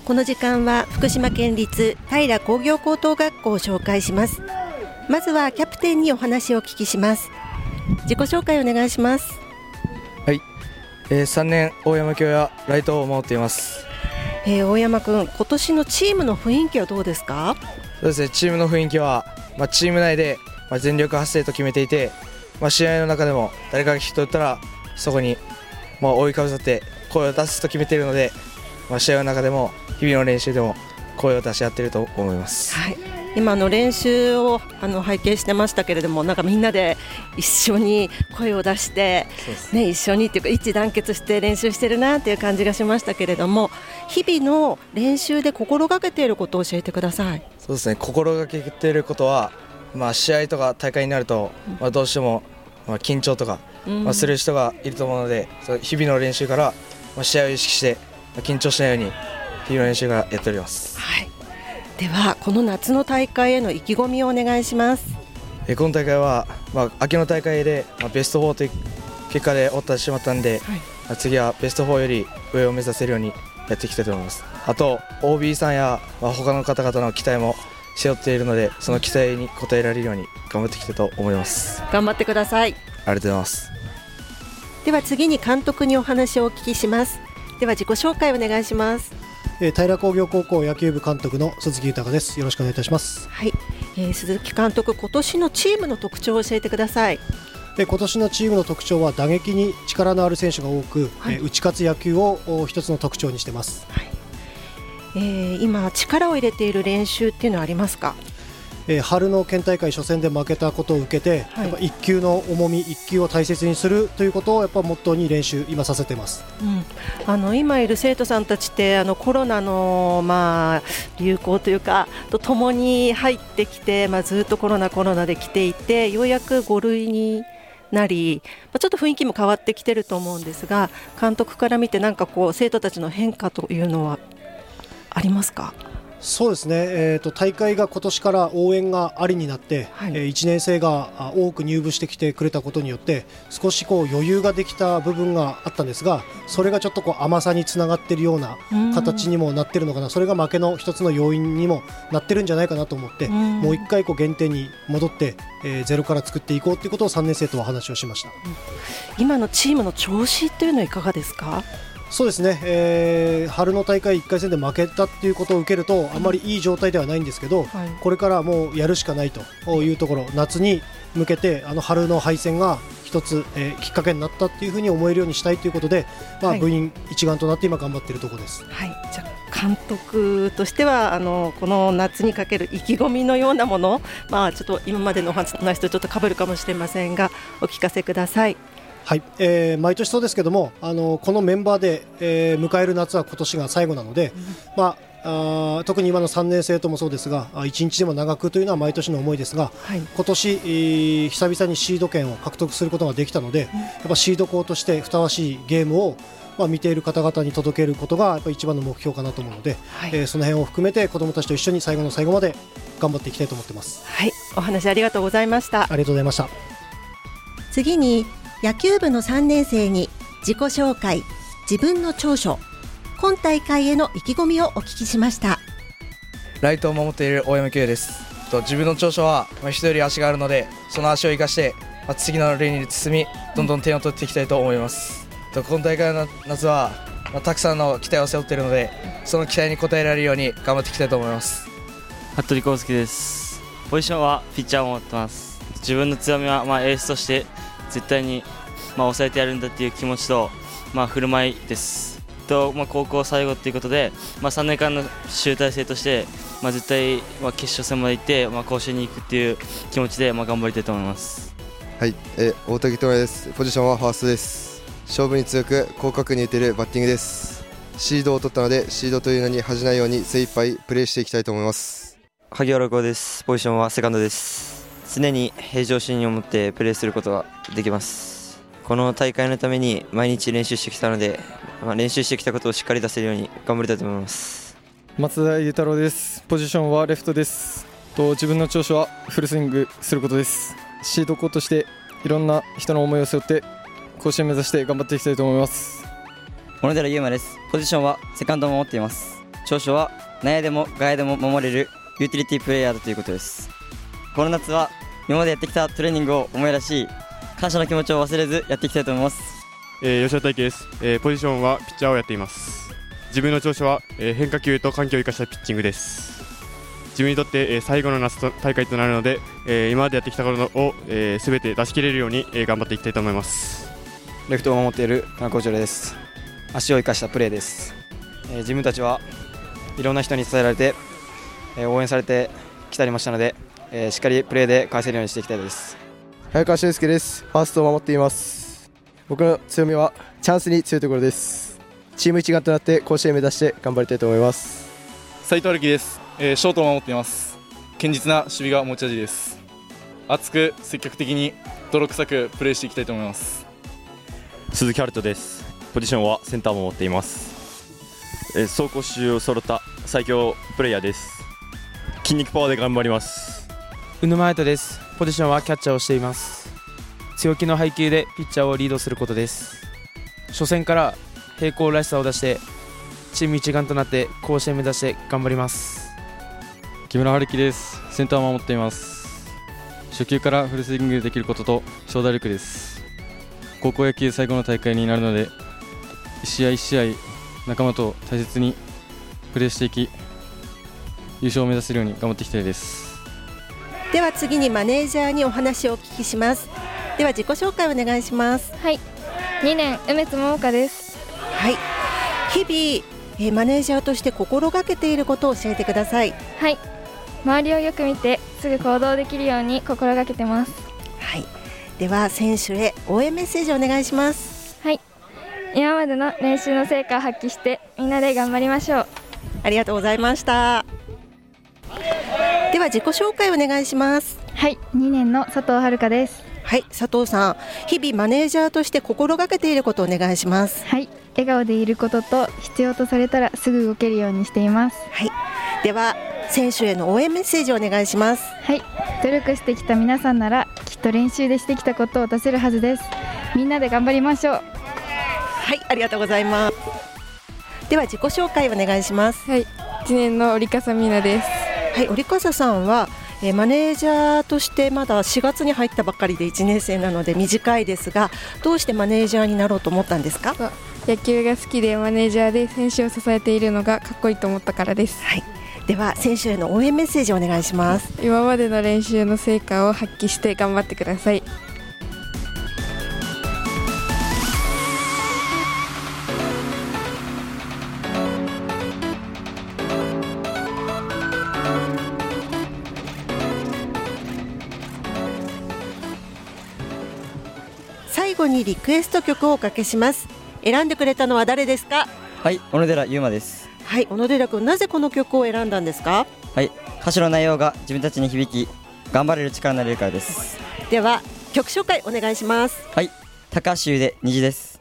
この時間は福島県立平工業高等学校を紹介します。まずはキャプテンにお話をお聞きします。自己紹介お願いします。 はい、3年大山京也ライトを守っています。 大山君、今年のチームの雰囲気はどうですか？ そうですね、チームの雰囲気は、チーム内で、全力発声と決めていて、試合の中でも誰かがヒット打ったらそこに、覆いかぶさって声を出すと決めているので、試合の中でも日々の練習でも声を出し合っていると思います。 はい、今の練習を拝見してましたけれども、なんかみんなで一緒に声を出して、一緒にっていうか一致団結して練習してるなっていう感じがしましたけれども、日々の練習で心がけていることを教えてください。 そうですね、心がけていることは、試合とか大会になると、どうしても、緊張とか、する人がいると思うので、日々の練習から、試合を意識して、緊張しないように日々の練習からやっております。 はい、ではこの夏の大会への意気込みをお願いします。 今大会は、秋の大会で、ベスト4という結果で終わってしまったんで、次はベスト4より上を目指せるようにやっていきたいと思います。あと OB さんや、他の方々の期待も背負っているので、その期待に応えられるように頑張っていきたいと思います。 頑張ってください。 ありがとうございます。 では次に監督にお話をお聞きします。では自己紹介お願いします。 平工業高校野球部監督の鈴木豊です。よろしくお願いいたします。 はい、鈴木監督、今年のチームの特徴を教えてください。 今年のチームの特徴は打撃に力のある選手が多く、打ち勝つ野球を一つの特徴にしています。 はい、今力を入れている練習っていうのはありますか？ 春の県大会初戦で負けたことを受けて、やっぱ1球の重み、1球を大切にするということをやっぱモットーに練習今させています。 今いる生徒さんたちってコロナの、流行というかとともに入ってきて、ずっとコロナで来ていて、ようやく5類になり、ちょっと雰囲気も変わってきてると思うんですが、監督から見てなんか生徒たちの変化というのはありますか？ そうですね、大会が今年から応援がありになって、1年生が多く入部してきてくれたことによって少し余裕ができた部分があったんですが、それがちょっと甘さにつながっているような形にもなっているのかな、それが負けの一つの要因にもなってるんじゃないかなと思って、もう一回原点に戻って、ゼロから作っていこうということを3年生とは話をしました。 今のチームの調子というのはいかがですか？ そうですね、春の大会1回戦で負けたっていうことを受けるとあまりいい状態ではないんですけど、これからもうやるしかないというところ、夏に向けて春の敗戦が一つ、きっかけになったっていうふうに思えるようにしたいということで、部員一丸となって今頑張っているところです。 じゃあ監督としてはこの夏にかける意気込みのようなもの、ちょっと今までのお話とちょっと被るかもしれませんが、お聞かせください。 はい、毎年そうですけども、このメンバーで、迎える夏は今年が最後なので、特に今の3年生ともそうですが、1日でも長くというのは毎年の思いですが、今年、久々にシード権を獲得することができたので、やっぱシード校としてふさわしいゲームを、見ている方々に届けることがやっぱ一番の目標かなと思うので、その辺を含めて子どもたちと一緒に最後の最後まで頑張っていきたいと思っています。 はい、お話ありがとうございました。 ありがとうございました。 次に野球部の3年生に自己紹介、自分の長所、今大会への意気込みをお聞きしました。 ライトを守っている大山圭です。自分の長所は、人より足があるので、その足を生かして、次のレーンに進み、どんどん点を取っていきたいと思います。今大会の夏は、たくさんの期待を背負っているので、その期待に応えられるように頑張っていきたいと思います。 服部康介です。ポジションはピッチャーを持ってます。自分の強みは、エースとして絶対に抑えてやるんだっていう気持ちと、振る舞いですと、高校最後ということで、3年間の集大成として、絶対、決勝戦まで行って、甲子園に行くっていう気持ちで、頑張りたいと思います。 はい、大竹智也です。ポジションはファーストです。勝負に強く広角に打てるバッティングです。シードを取ったので、シードというのに恥じないように精一杯プレーしていきたいと思います。 萩原光です。ポジションはセカンドです。常に平常心を持ってプレーすることができます。この大会のために毎日練習してきたので、練習してきたことをしっかり出せるように頑張りたいと思います。 松田裕太郎です。ポジションはレフトです。自分の長所はフルスイングすることです。シード校としていろんな人の思いを背負って甲子園目指して頑張っていきたいと思います。 小野寺優馬です。ポジションはセカンドを守っています。 長所は内野でも外野でも守れるユーティリティプレイヤーだということです。この夏は今までやってきたトレーニングを思い出し、感謝の気持ちを忘れずやっていきたいと思います。 吉田大輝です。ポジションはピッチャーをやっています。自分の長所は変化球と緩急を生かしたピッチングです。自分にとって最後の夏大会となるので、今までやってきたことを全て出し切れるように頑張っていきたいと思います。 レフトを守っている金子長です。足を生かしたプレーです。自分たちはいろんな人に伝えられて、応援されてきたりましたので、しっかりプレーで返せるようにしていきたいです。 早川俊介です。ファーストを守っています。僕の強みはチャンスに強いところです。チーム一丸となって甲子園目指して頑張りたいと思います。 斉藤春樹です。ショートを守っています。堅実な守備が持ち味です。熱く積極的に泥臭くプレーしていきたいと思います。 鈴木春人です。ポジションはセンターも持っています。走攻守を揃った最強プレイヤーです。筋肉パワーで頑張ります。 宇沼彩斗です。ポジションはキャッチャーをしています。強気の配球でピッチャーをリードすることです。初戦から平行らしさを出してチーム一丸となって甲子園目指して頑張ります。 木村春樹です。センターを守っています。初球からフルスイングできることと長打力です。高校野球最後の大会になるので、一試合一試合仲間と大切にプレーしていき、優勝を目指せるように頑張っていきたいです。 では次にマネージャーにお話をお聞きします。では自己紹介お願いします。 はい、2年梅津桃香です。 はい、日々、マネージャーとして心がけていることを教えてください。 はい、周りをよく見てすぐ行動できるように心がけてます。 はい、では選手へ応援メッセージお願いします。 はい、今までの練習の成果を発揮してみんなで頑張りましょう。 ありがとうございました。では自己紹介お願いします。 はい、2年の佐藤遥です。 はい、佐藤さん、日々マネージャーとして心がけていることをお願いします。 はい、笑顔でいることと必要とされたらすぐ動けるようにしています。 はい、では選手への応援メッセージをお願いします。 はい、努力してきた皆さんならきっと練習でしてきたことを出せるはずです。みんなで頑張りましょう。 はい、ありがとうございます。では自己紹介お願いします。 はい、1年の折笠美奈です。 はい、折笠さんはマネージャーとしてまだ4月に入ったばっかりで1年生なので短いですが、どうしてマネージャーになろうと思ったんですか？ 野球が好きでマネージャーで選手を支えているのがかっこいいと思ったからです。 はい、では選手への応援メッセージをお願いします。 今までの練習の成果を発揮して頑張ってください。 最後にリクエスト曲をおかけします。選んでくれたのは誰ですか？ はい、小野寺優馬です。 はい、小野寺君、なぜこの曲を選んだんですか？ はい、歌詞の内容が自分たちに響き頑張れる力になれるからです。 では曲紹介お願いします。 はい、高橋優で虹です。